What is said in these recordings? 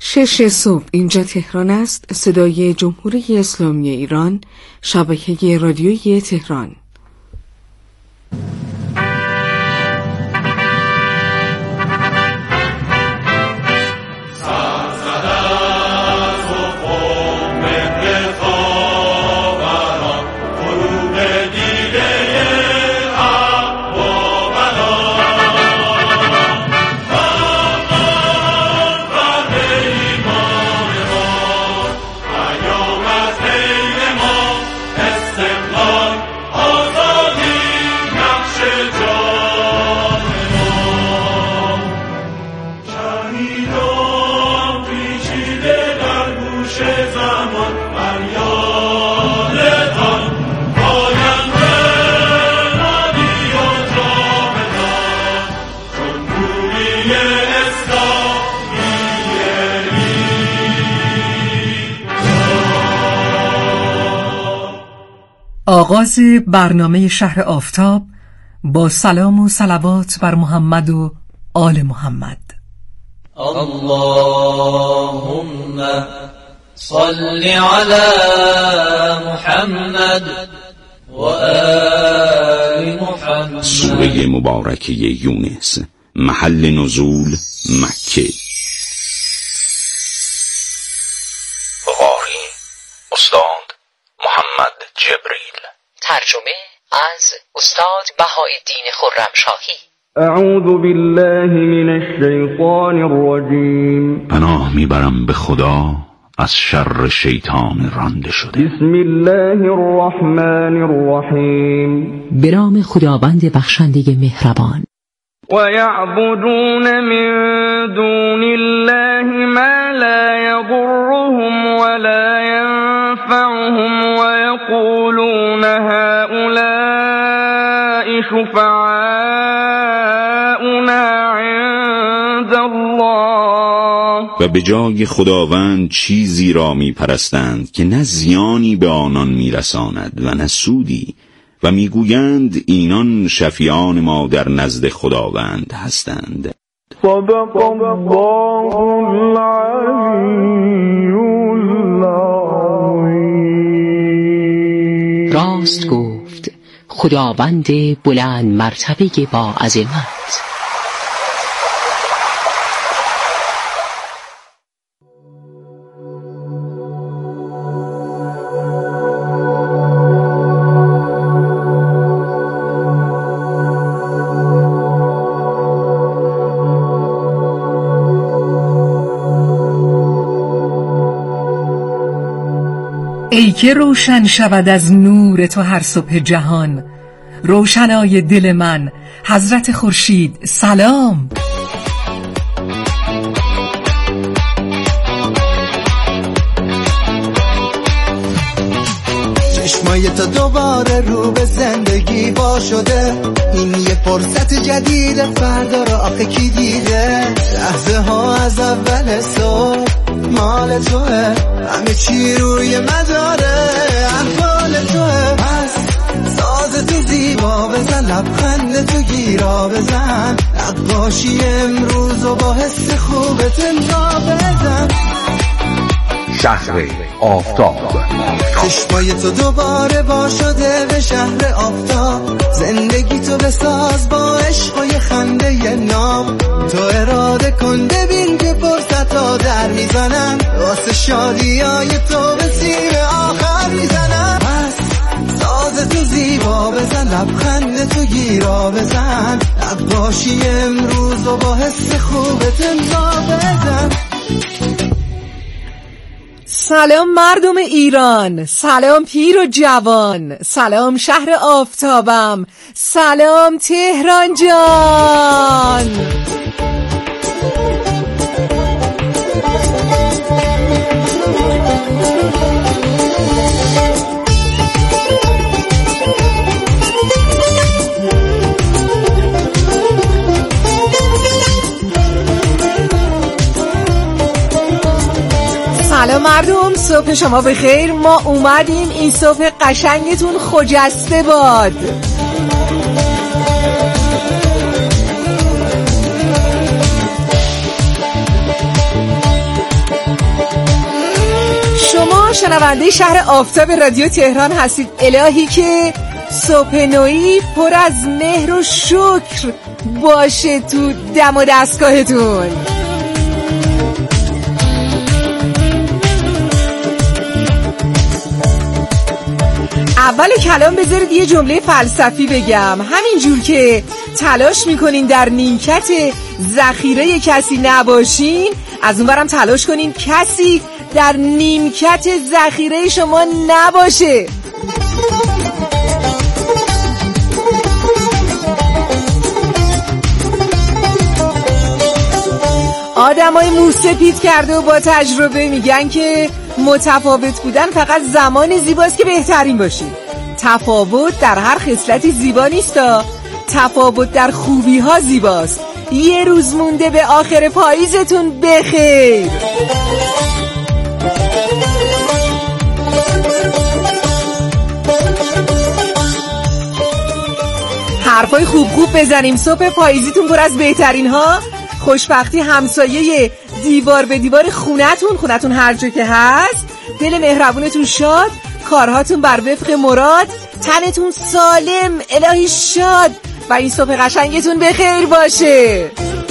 6 صبح اینجا تهران است. صدای جمهوری اسلامی ایران، شبکه رادیویی تهران. آغاز برنامه شهر آفتاب با سلام و صلوات بر محمد و آل محمد. اللهم صل علی محمد و آل محمد. سوره مبارکه یونس، محل نزول مکه. قاری استاد محمد جبریل. ترجمه از استاد بهاءالدین خرمشاهی. اعوذ بالله من الشیطان الرجیم. پناه میبرم به خدا از شر شیطان رانده شده. بسم الله الرحمن الرحیم. به نام خداوند بخشنده مهربان. و یعبدون من دون الله ما لا یضرهم ولا ينفعهم ويقولون هؤلاء شفعاؤنا عند الله. و به جای خداوند چیزی را می پرستند که نه زیانی به آنان می رساند و نه سودی، و میگویند اینان شفیعان ما در نزد خداوند هستند. صدق الله العلی العظیم. راست گفت خداوند بلند مرتبه با عظمت. ای که روشن شود از نور تو هر صبح جهان، روشنای دل من حضرت خورشید سلام. چشمای تو دوباره رو به زندگی با شده، این یه فرصت جدید، فردا رو آخه کی دیده؟ لحظه ها از اول صبح مال توه، همه چی روی مداره احوال توه. پس ساز تو زیبا بزن، لبخند تو گیرا بزن، نقاشی امروز و با حس خوبت امضا بزن. شهر آفتاب. چشمای تو دوباره با شده به شهر آفتاب، زندگی تو بساز با عشق و یه خنده ناب. تو اراده کن ببین که فرصت ها در میزنن، واسه شادی های تو به سیر آخر میزنن. پس ساز تو زیبا بزن، لبخند تو گیرا بزن، نقاشی امروز و با حس خوبت امضا بزن. سلام مردم ایران، سلام پیر و جوان، سلام شهر آفتابم، سلام تهران جان. سلام مردم، صبح شما بخیر. ما اومدیم، این صبح قشنگتون خجسته باد. شنونده شهر آفتاب رادیو تهران هستید. الهی که صبح نویی پر از مهر و شکر باشه تو دم و دستگاهتون. اول کلام بذارید یه جمله فلسفی بگم. همینجور که تلاش میکنین در نیمکت ذخیره کسی نباشین، از اون برم تلاش کنین کسی در نیمکت ذخیره شما نباشه. آدمای موسپید کرده و با تجربه میگن که متفاوت بودن فقط زمان زیباست که بهترین باشید. تفاوت در هر خصلتی زیبا نیستا، تفاوت در خوبی ها زیباست. یه روز مونده به آخر پاییزتون بخیر. حرفای خوب بزنیم. صبح پاییزیتون پر از بهترین ها. خوشبختی همسایه دیوار به دیوار خونتون هر جا که هست. دل مهربونتون شاد، کارهاتون بر وفق مراد، تنتون سالم، الهی شاد و این صبح قشنگتون بخیر باشه.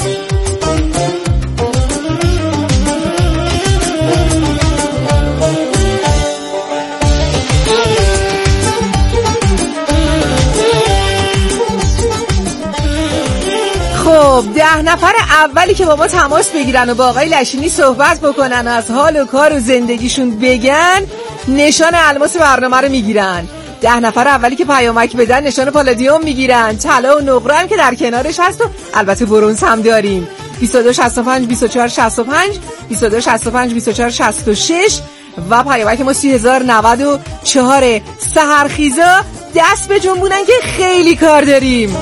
خب 10 نفر اولی که با ما تماس بگیرن و با آقای لشینی صحبت بکنن و از حال و کار و زندگیشون بگن، نشان الماس برنامه رو میگیرن. 10 نفر اولی که پیامک بدن نشان پالادیوم میگیرن. طلا و نقره هم که در کنارش هست و البته برنز هم داریم. 22 65 24 65 22 65 24 66 و پیامک ما 3094. سحرخیزا دست به جنبونن که خیلی کار داریم.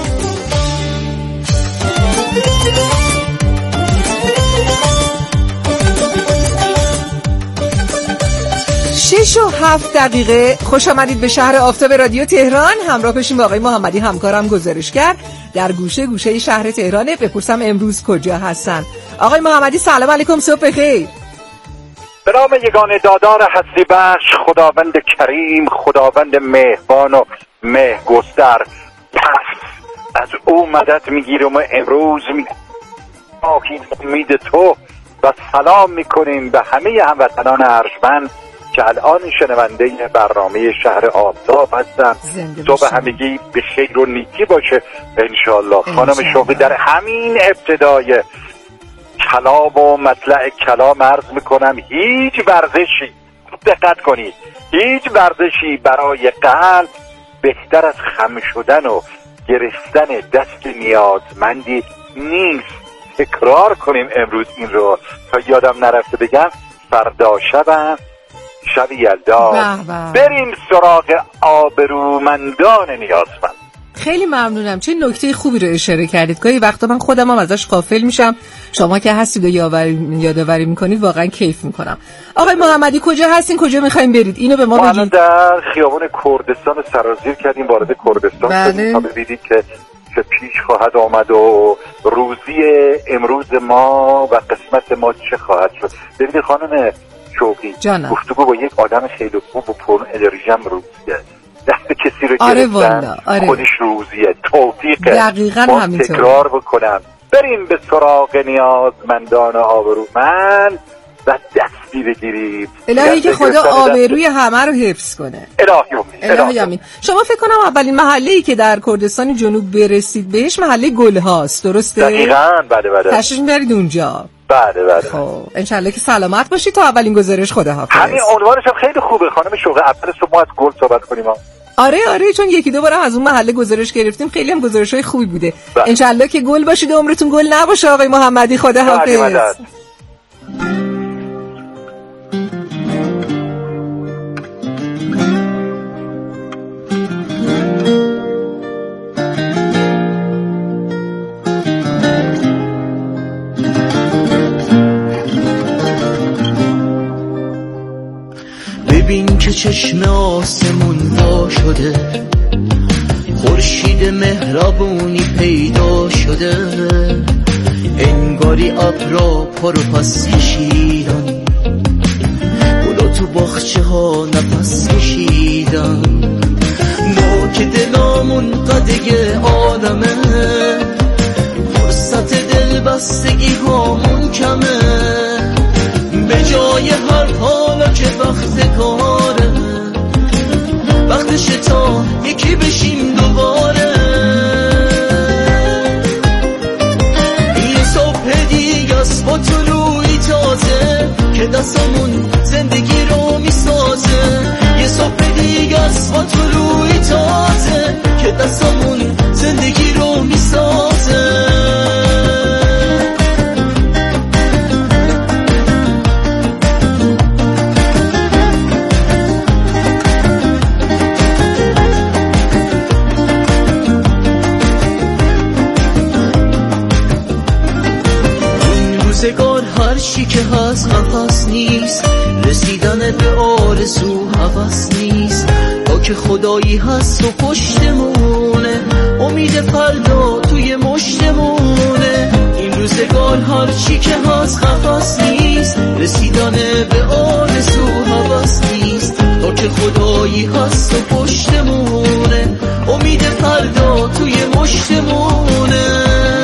6 و 7 دقیقه. خوش آمدید به شهر آفتاب رادیو تهران. همراه بشیم با آقای محمدی همکارم گزارشگر در گوشه شهر تهرانه. بپرسم امروز کجا هستن. آقای محمدی سلام علیکم، صبح بخیر. به نام یگانه دادار هستی بخش، خداوند کریم، خداوند مهربان و مهرگستر، پس از او مدد میگیریم و امروز امید تو و سلام میکنیم به همه هموطنان ارجمند که الان شنونده برنامه شهر آفتاب هستن. صبح همگی به خیر و نیکی باشه انشالله. خانم شوقی در همین ابتدای کلام و مطلع کلام عرض میکنم هیچ ورزشی، دقت کنید، هیچ ورزشی برای قلب بهتر از خم شدن و گرفتن دست نیازمندی نیست. تکرار کنیم امروز این رو تا یادم نرفته بگم. فردا شب یلدا بریم سراغ آبرومندان نیازمند. خیلی ممنونم، چه نکته خوبی رو اشاره کردید. گاهی وقتا من خودم هم ازش غافل میشم، شما که هستید و یادآوری میکنید واقعا کیف میکنم. آقای محمدی کجا هستین، کجا میخوایم برید، اینو به ما بگید. ما در خیابان کردستان سرازیر کردیم، وارد کردستان شدیم تا ببینید که پیش خواهد آمد و روزی امروز ما و قسمت ما چه خواهد شد. ببینید خانم شوقی، گفتگو با یک آدم خیلی خوب و پر انرژی هم روزیه. دست کسی رو گرفتن خودش روزیه، توفیقه. دقیقاً همینطور. تکرار بکنم بریم به سراغ نیازمندان آبرومند و دستی بگیریم. الهی که خدا آبروی همه رو حفظ کنه. الهی آمین. شما فکر کنم اولین محله‌ای که در کردستان جنوب برسید بهش محله گلهاست، درسته؟ دقیقاً. بله. تشریف می‌برید اونجا. بله. خب انشالله که سلامت باشید تا اولین گزارش. خداحافظ. همین عنوانش هم خیلی خوبه خانم شوقی. اول صبح ما از گل صحبت کنیم. آره چون یکی دو بارم از اون محله گزارش گرفتیم، خیلی هم گزارش‌های خوبی بوده. انشالله که گل باشید و عمرتون گل نباشه آقای محمدی. خداحافظ. ببین که چشم آسمون وا شده، خورشید مهربونی پیدا شده، انگاری ابرا پر و پس کشیدن، گلا تو باغچه ها نفس کشیدن، ما که دلامون قده عالمه، فرصت دل بستگی هامون کمه، به جای هر حالا که وقت کاره، وقتش تا یکی بشیم دوباره. یه صبح دیگه است با طلوعی تازه که دستمون زندگی رو میسازه، یه صبح دیگه است با طلوعی تازه که دستمون زندگی رو میسازه. روزگار هر چی که هست نفس نیست، رسیدن به آرزو هوس نیست، تا که خدایی هست و پشتمونه، امید فردا توی مشتمونه. این روزگار هر چی که هست نفس نیست، رسیدن به آرزو هوس نیست، تا که خدایی هست و پشتمونه، امید فردا توی مشتمونه.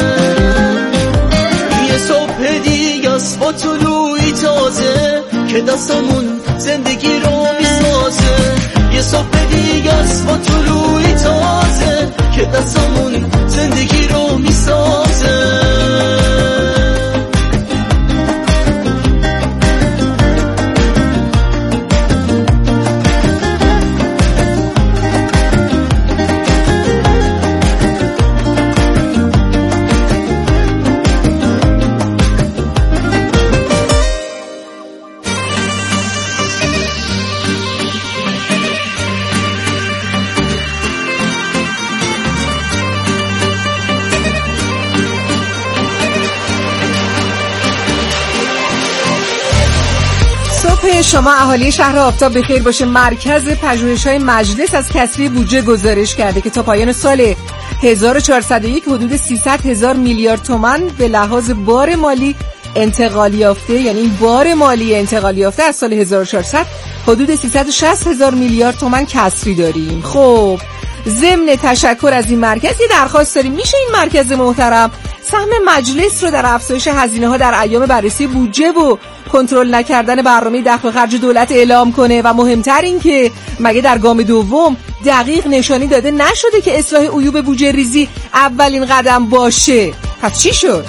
صبح دیگه است با طلوعی تازه که دستمون زندگی رو میسازه، یه صبح دیگه است با طلوعی تازه که دستمون زندگی رو میسازه. شما اهالی شهر آفتاب بخیر باشه. مرکز پژوهش‌های مجلس از کسری بودجه گزارش کرده که تا پایان سال 1401 حدود 300,000 میلیارد تومان به لحاظ بار مالی انتقال یافته، یعنی بار مالی انتقال یافته از سال 1400 حدود 360,000 میلیارد تومان کسری داریم. خب ضمن تشکر از این مرکز یه درخواست داریم، میشه این مرکز محترم سهم مجلس رو در افزایش هزینه‌ها در ایام بررسی بودجه و کنترل نکردن برنامه دخل و خرج دولت اعلام کنه؟ و مهمتر این که مگه در گام دوم دقیق نشانی داده نشده که اصلاح عیوب بودجه ریزی اولین قدم باشه؟ پس چی شد؟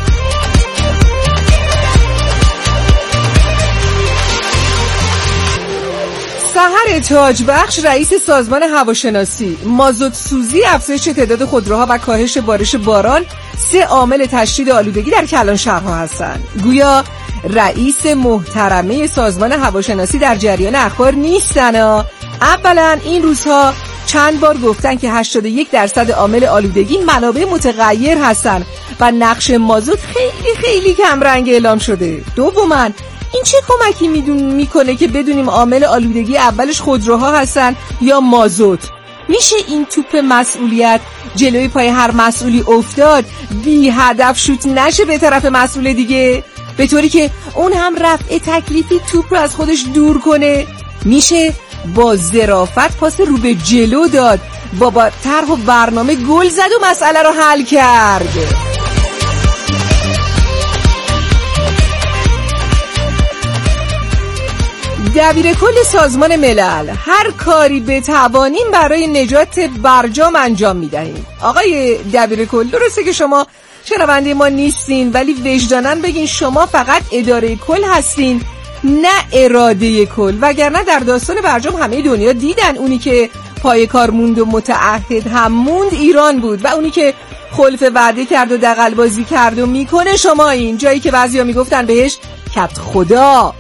سحر تاجبخش رئیس سازمان هواشناسی: مازوت سوزی، افزایش تعداد خودروها و کاهش بارش باران 3 عامل تشدید آلودگی در کلان شهرها هستند. گویا رئیس محترمه سازمان هواشناسی در جریان اخبار نیستن. اولا این روزها چند بار گفتن که 81% عامل آلودگی منابع متغیر هستن و نقش مازوت خیلی خیلی کم رنگ اعلام شده. دوما این چه کمکی میکنه که بدونیم عامل آلودگی اولش خودروها هستن یا مازوت؟ میشه این توپ مسئولیت جلوی پای هر مسئولی افتاد بی هدف شوت نشه به طرف مسئول دیگه، به طوری که اون هم رفع تکلیفی توپ رو از خودش دور کنه؟ میشه با ظرافت پاس رو به جلو داد، با طرح و برنامه گل زد و مسئله رو حل کرد. دبیرکل سازمان ملل: هر کاری بتوانیم برای نجات برجام انجام میدهیم. آقای دبیرکل، درسته که شما شنونده ما نیستین، ولی وجداناً بگین شما فقط اداره کل هستین نه اراده کل، وگرنه در داستان برجام همه دنیا دیدن اونی که پای کار موند و متعهد هم موند ایران بود و اونی که خلف وعده کرد و دغل بازی کرد و میکنه شما این جایی که بعضیا میگفتن بهش کبت خدا.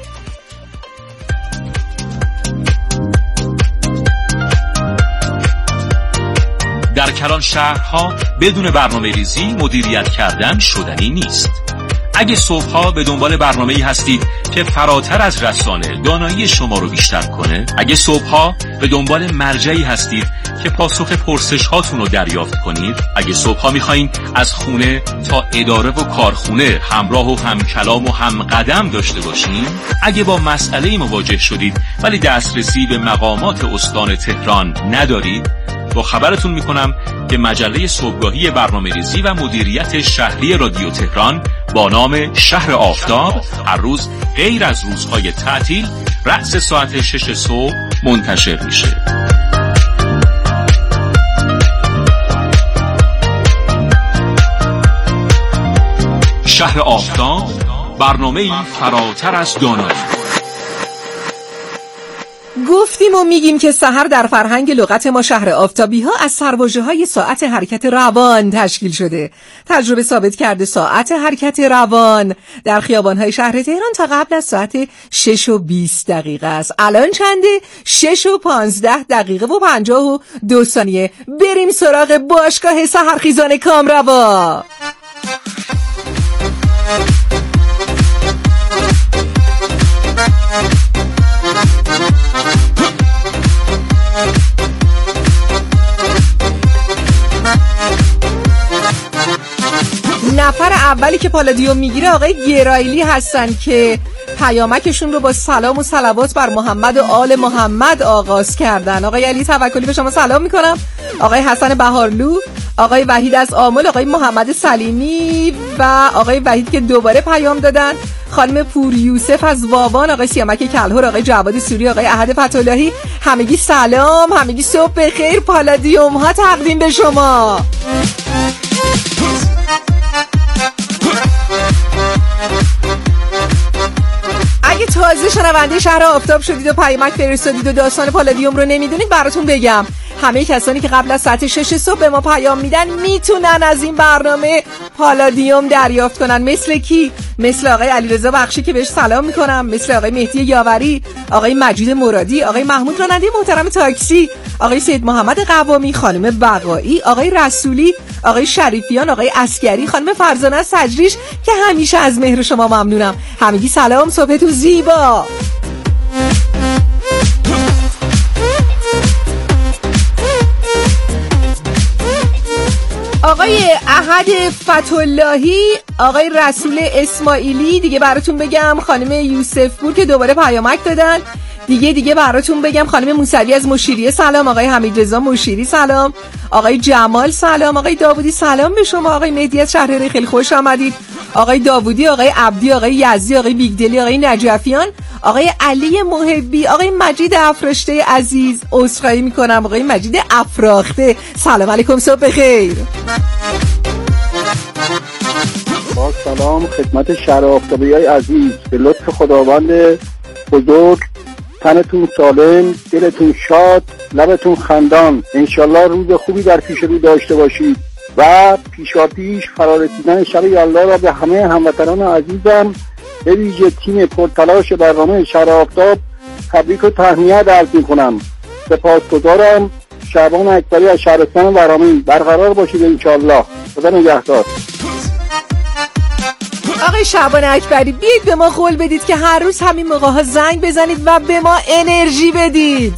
در کلان شهرها بدون برنامه ریزی مدیریت کردن شدنی نیست. اگه صبحها به دنبال برنامه‌ای هستید که فراتر از رسانه دانایی شما رو بیشتر کنه، اگه صبحها به دنبال مرجعی هستید که پاسخ پرسش هاتون رو دریافت کنید، اگه صبحها میخواین از خونه تا اداره و کارخونه همراه و همکلام و همقدم داشته باشین، اگه با مسئله‌ای مواجه شدید ولی دسترسی به مقامات استان تهران ندارید، با خبرتون میکنم که مجله صبحگاهی برنامه‌ریزی و مدیریت شهری رادیو تهران با نام شهر آفتاب هر روز غیر از روزهای تعطیل رأس ساعت 6 صبح منتشر میشه. شهر آفتاب، برنامه‌ای فراتر از دانایی. گفتیم و میگیم که سحر در فرهنگ لغت ما شهر آفتابی ها از سرواژه‌های ساعت حرکت روان تشکیل شده. تجربه ثابت کرده ساعت حرکت روان در خیابان‌های شهر تهران تا قبل از ساعت 6:20 است. الان چنده؟ 6:15 و 52 ثانیه. بریم سراغ باشگاه سحرخیزان کامروا. نفر اولی که پالادیوم میگیره آقای گرایلی هستن که پیامکشون رو با سلام و صلوات بر محمد و آل محمد آغاز کردن. آقای علی توکلی به شما سلام میکنم. آقای حسن بهارلو، آقای وحید از آمل، آقای محمد سلیمی و آقای وحید که دوباره پیام دادن، خانم پور یوسف از واوان، آقای سیامک کلهر، آقای جواد سوری، آقای احد فتح‌اللهی. همگی سلام، همگی صبح بخیر. پالادیوم ها تقدیم به شما. اگه تازه شنونده شهر آفتاب شدید و پیامک فرستادید و داستان پالادیوم رو نمیدونید، براتون بگم همه کسانی که قبل از ساعت 6 صبح به ما پیام میدن میتونن از این برنامه پالادیوم دریافت کنن. مثل کی؟ مثل آقای علیرضا بخشی که بهش سلام میکنم، مثل آقای مهدی یاوری، آقای مجید مرادی، آقای محمود راننده محترم تاکسی، آقای سید محمد قوامی، خانم بقایی، آقای رسولی، آقای شریفیان، آقای عسکری، خانم فرزانه سجریش که همیشه از مهر شما ممنونم. همگی سلام، صبحتون زیبا. آقای احد فتح‌اللهی، آقای رسول اسماعیلی دیگه براتون بگم، خانم یوسف پور که دوباره پیامک دادن دیگه براتون بگم، خانم موسوی از مشیری سلام، آقای حمیدرضا مشیری سلام، آقای جمال سلام، آقای داوودی سلام به شما، آقای مهدی از شهرری خیلی خوش آمدید، آقای داوودی، آقای عبدی، آقای یزدی، آقای بیگدلی، آقای نجفیان، آقای علی محبی، آقای مجید افراشته عزیز، عذرخواهی میکنم آقای مجید افراخته. سلام علیکم، صبح بخیر. با سلام خدمت شهر آفتابی‌های عزیز، به لطف خداوند بزرگ تنتون سالم، دلتون شاد، لبتون خندان، انشالله روز خوبی در پیش رو داشته باشید و پیشاپیش فرارسیدن شب یلدا را به همه هموطنان عزیزم به ویژه تیم پرتلاش برنامه شهر آفتاب تبریک و تهنیت عرض می‌کنم. سپاسگزارم. شعبان اکبری از شهرستان ورامین. برقرار باشید انشالله. خدا نگهدار. آقای شعبان اکبری بیاید به ما قول بدید که هر روز همین موقع ها زنگ بزنید و به ما انرژی بدید.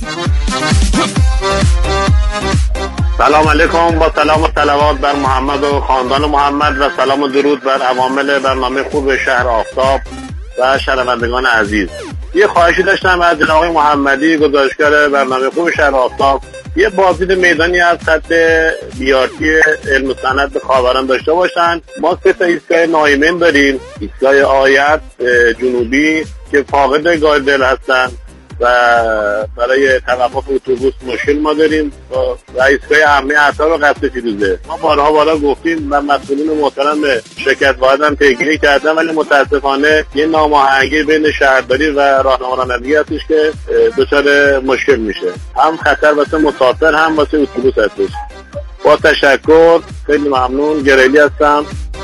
سلام علیکم، با سلام و صلوات بر محمد و خاندان محمد و سلام و درود بر عوامل برنامه خوب شهر آفتاب و شنوندگان عزیز. یه خواهشی داشتم از جناب آقای محمدی، گزارشگر برنامه خوب شهر آفتاب، یه بازدید میدانی از خط بیارتی علم و صنعت به خاوران داشته باشن. ما 3 ایستگاه نایمن داریم، ایستگاه آیت جنوبی که فاقد گاردل هستن و برای توقف اتوبوس مشکل ما داریم و ایستگاه عمه عطار و قصر فیروزه. ما بارها گفتیم و مسئولین محترم به شرکت واحد هم پیگیری کردن، ولی متاسفانه یه ناماهنگی بین شهرداری و راهنما رانندگی هستش که دچار مشکل میشه، هم خطر واسه مسافر هم واسه اتوبوس هستش. با تشکر، خیلی ممنون. گریلی هستم.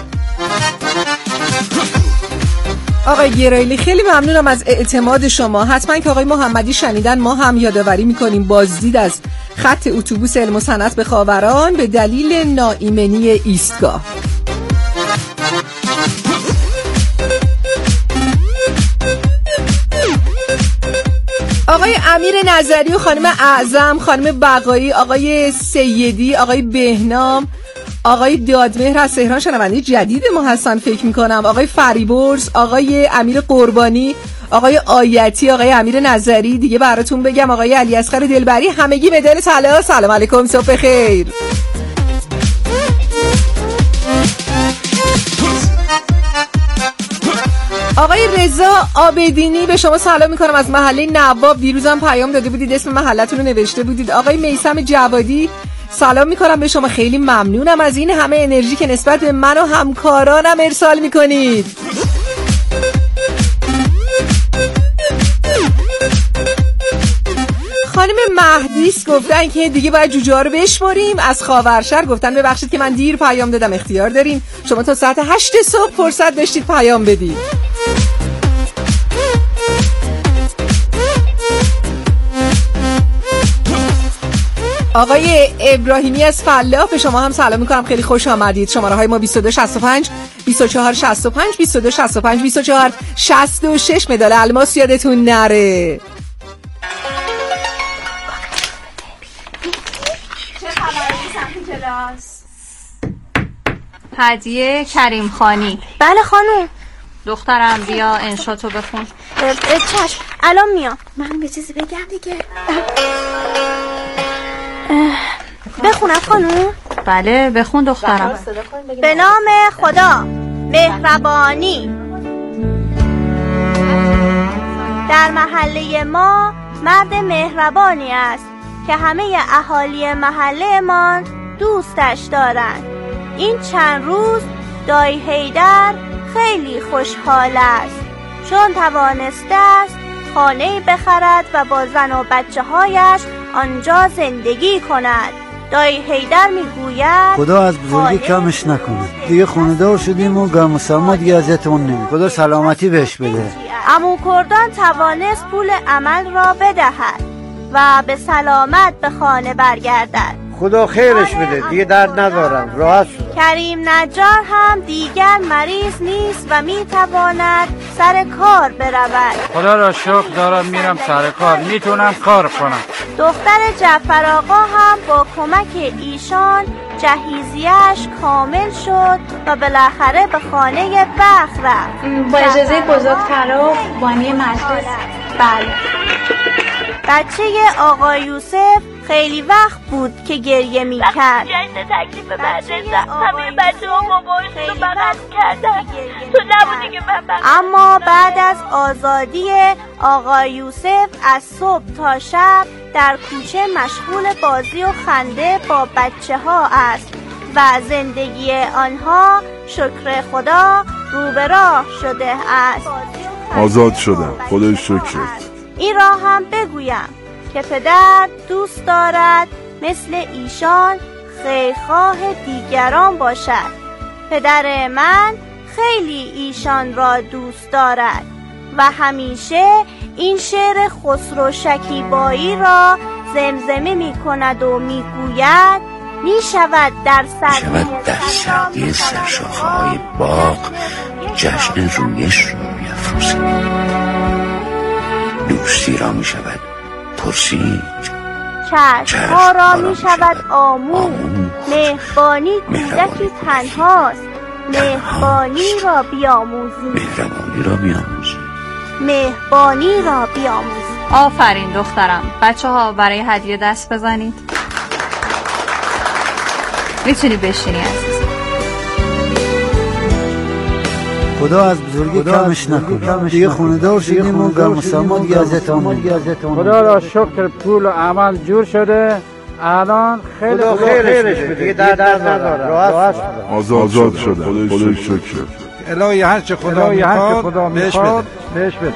آقای گرایلی خیلی ممنونم از اعتماد شما. حتما که آقای محمدی شنیدن ما هم یادآوری میکنیم بازدید از خط اتوبوس علم و صنعت به خاوران به دلیل ناایمنی ایستگاه. آقای امیر نظری و خانم اعظم، خانم بقایی، آقای سیدی، آقای بهنام، آقای دادمهر از تهران شنونده جدید ما هستن فکر میکنم، آقای فریبرز، آقای امیر قربانی، آقای آیتی، آقای امیر نظری، دیگه براتون بگم آقای علی اصغر دلبری، همگی به دل طلا. سلام علیکم، صبح بخیر. آقای رضا آبدینی به شما سلام میکنم از محله نواب. دیروزم پیام داده بودید، اسم محلتون رو نوشته بودید. آقای میثم جوادی سلام میکنم به شما، خیلی ممنونم از این همه انرژی که نسبت به من و همکارانم ارسال میکنید. خانم مهدیس گفتن که دیگه باید جوجه ها رو بشماریم. از خاورشهر گفتن ببخشید که من دیر پیام دادم، اختیار داریم شما تا ساعت 8 صبح فرصت داشتید پیام بدید. آقای ابراهیمی از فلاح به شما هم سلام میکنم، خیلی خوش آمدید. شماره های ما 2265 2465 2265 2466. مدال الماس یادتون نره. هدیه کریم خانی. بله خانم. دخترم بیا انشاتو بخون. چشم الان میام. من به چیزی بگم دیگه. بخونم خانم؟ بله بخون دخترم. به نام خدا مهربانی. در محله ما مرد مهربانی است که همه اهالی محله ما دوستش دارند. این چند روز دایی حیدر خیلی خوشحال است چون توانسته است خانه‌ای بخرد و با زن و بچه هایش آنجا زندگی کند. دایی حیدر میگوید خدا از بزرگی کمش نکنه. دیگه خونه‌دار شدیم و گرم و سرما دیگه اذیتمون نمی‌کنه. خدا سلامتی بهش بده. عمو کردان توانست پول عمل را بدهد و به سلامت به خانه برگردد. خدا خیرش بده، دیگه درد ندارم، راحت شد. کریم نجار هم دیگر مریض نیست و میتواند سر کار برود. خدا را شکر دارم میرم سر کار، میتونم کار کنم. دختر جعفر آقا هم با کمک ایشان جهیزیه‌اش کامل شد و بالاخره به خانه بخت رفت. با اجازه بزرگترا بانی مجلس. بله. بچه آقا یوسف خیلی وقت بود که گریه میکرد. جشن تکلیف مدرسه همه بچه ها بابایشون رو بغل کردن، تو نبودی که من اما بعد از آزادی آقا یوسف از صبح تا شب در کوچه مشغول بازی و خنده با بچه ها است و زندگی آنها شکر خدا رو به راه شده است. آزاد شدم، خدای شکر. این را هم بگویم که پدر دوست دارد مثل ایشان خیرخواه دیگران باشد. پدر من خیلی ایشان را دوست دارد و همیشه این شعر خسرو شکیبایی را زمزمه می کند و می گوید می شود در سردی سرشاخه های باغ جشن رویش رو بیفروزد. دوستی را می شود پرسید، چشمها را می شود آموخت. مهربانی کودکی تنهاست، مهربانی را بیاموزی. مهربانی را بیاموزی. آفرین دخترم. بچه ها برای هدیه دست بزنید. میتونی بشینی عزیز. خدا از بزرگی کمش نکنه. دیگه خونه‌دار شدیم و گرم و سرما دیگه اذیتمون نمی‌کنه. خدا را شکر پول و عمل جور شده. الان خیلی خدا خیرش بده، دیگه درد ندارم، راحت شدم. آزاد شدم، خدای شکر. الهی هر چه خدا میخواد بهش بده.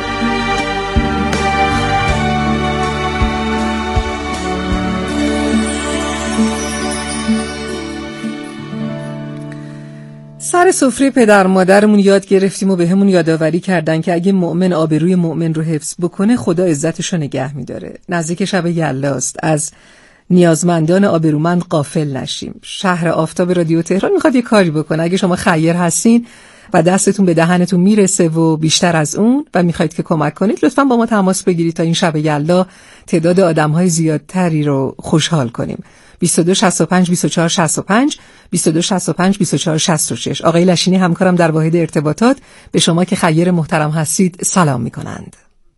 سر سفره پدر مادرمون یاد گرفتیم و به همون یادآوری کردن که اگه مؤمن آبروی مؤمن رو حفظ بکنه خدا عزتش رو نگه میداره. نزدیک شب یلاست، از نیازمندان آبرومند غافل نشیم. شهر آفتاب رادیو تهران میخواد یه کاری بکنه. اگه شما خیر هستین و دستتون به دهنتون میرسه و بیشتر از اون و میخواید که کمک کنید، لطفاً با ما تماس بگیرید تا این شب یلدا تعداد آدم‌های زیادتری رو خوشحال کنیم. 22 65 24 65 22 65 24 66. آقای لشینی همکارم در واحد ارتباطات به شما که خیر محترم هستید سلام میکنند.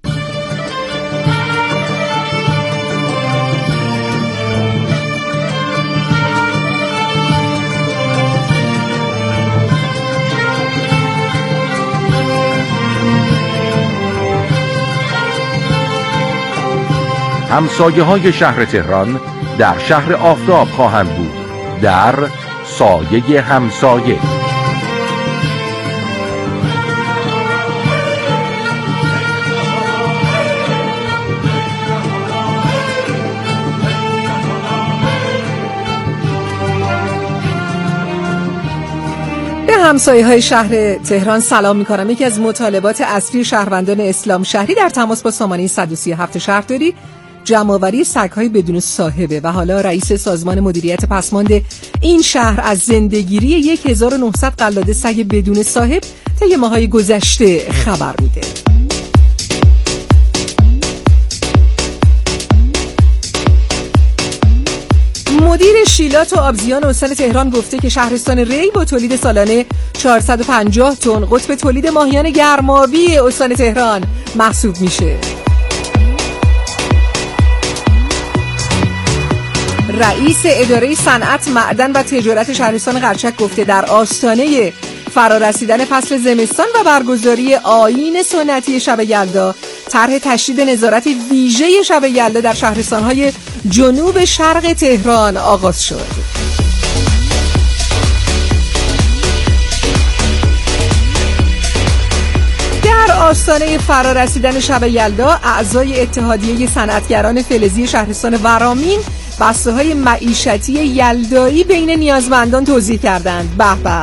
همسایه های شهر تهران در شهر آفتاب خواهند بود در سایه همسایه. به همسایه‌های شهر تهران سلام می‌کنم. یکی از مطالبات اصلی شهروندان اسلام شهری در تماس با سامانه 137 شهرداری جمع‌آوری سگ‌های بدون صاحبه و حالا رئیس سازمان مدیریت پسماند این شهر از زنده‌گیری 1900 قلاده سگ بدون صاحب طی ماه‌های گذشته خبر میده. مدیر شیلات و آبزیان استان تهران گفته که شهرستان ری با تولید سالانه 450 تن قطب تولید ماهیان گرمابی استان تهران محسوب میشه. رئیس اداره صنعت، معدن و تجارت شهرستان قرچک گفته در آستانه فرارسیدن فصل زمستان و برگزاری آیین سنتی شب یلدا، طرح تشدید نظارت ویژه شب یلدا در شهرستان‌های جنوب شرق تهران آغاز شد. در آستانه فرارسیدن شب یلدا، اعضای اتحادیه صنعتگران فلزی شهرستان ورامین بسته‌های معیشتی یلدایی بین نیازمندان توزیع کردند. به به.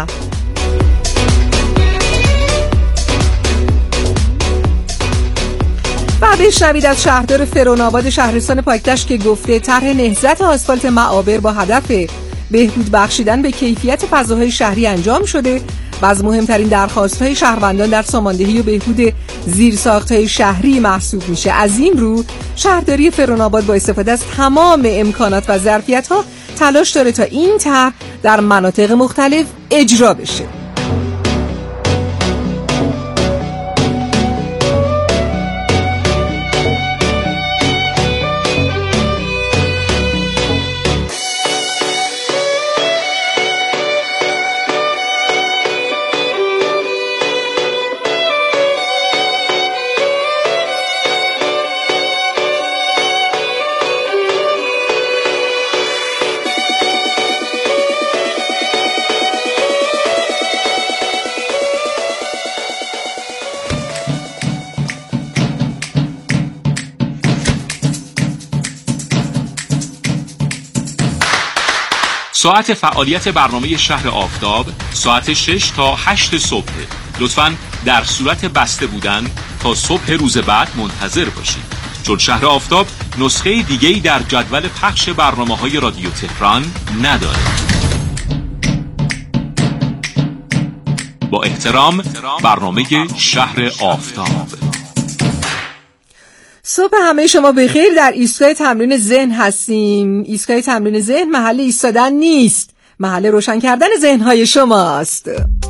و بشنوید از شهردار فرعون‌آباد شهرستان پاکدشت که گفته طرح نهضت آسفالت معابر با هدف بهبود بخشیدن به کیفیت فضاهای شهری انجام شده و از مهمترین درخواست‌های شهروندان در ساماندهی و بهبود زیرساخت‌های شهری محسوب میشه. از این رو شهرداری فرعون‌آباد با استفاده از تمام امکانات و ظرفیت‌ها تلاش داره تا این طرح در مناطق مختلف اجرا بشه. ساعت فعالیت برنامه شهر آفتاب ساعت 6 تا 8 صبح. لطفاً در صورت بسته بودن تا صبح روز بعد منتظر باشید، چون شهر آفتاب نسخه دیگه‌ای در جدول پخش برنامه‌های رادیو تهران نداره. با احترام، برنامه شهر آفتاب. صبح همه شما بخیر. در ایستگاه تمرین ذهن هستیم. ایستگاه تمرین ذهن محل ایستادن نیست، محل روشن کردن ذهن‌های شماست.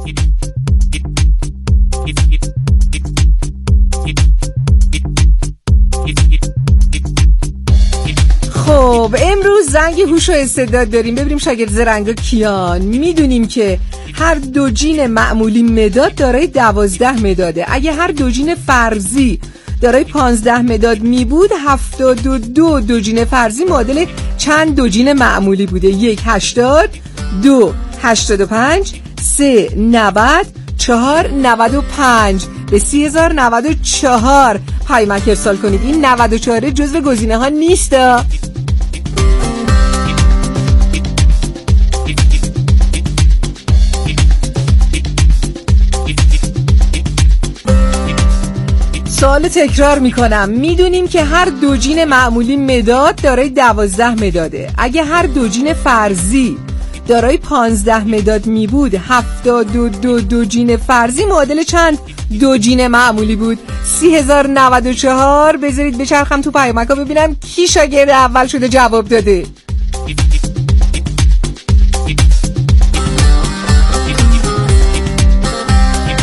خب امروز زنگ هوش و استعداد داریم. ببینیم شاگرد زرنگا کیان. میدونیم که هر دو جین معمولی مداد دارای 12 مداده. اگه هر دو جین فرضی دارای 15 مداد می بود، 72 دوجین فرضی معادل چند دوجین معمولی بوده؟ 1 80 2 85 3 90 4 95 به 3094 پیامک ارسال کنید. این 94 جزو گزینه ها نیست. سوال تکرار میکنم. میدونیم که هر دو جین معمولی مداد دارای 12 مداده. اگه هر دو جین فرضی دارای 15 مداد می بود 72 دوجین فرضی معادل چند دوجین معمولی بود؟ 30,094. بذارید بچرخم تو پیامک‌ها ببینم کی شاگرد اول شده جواب داده.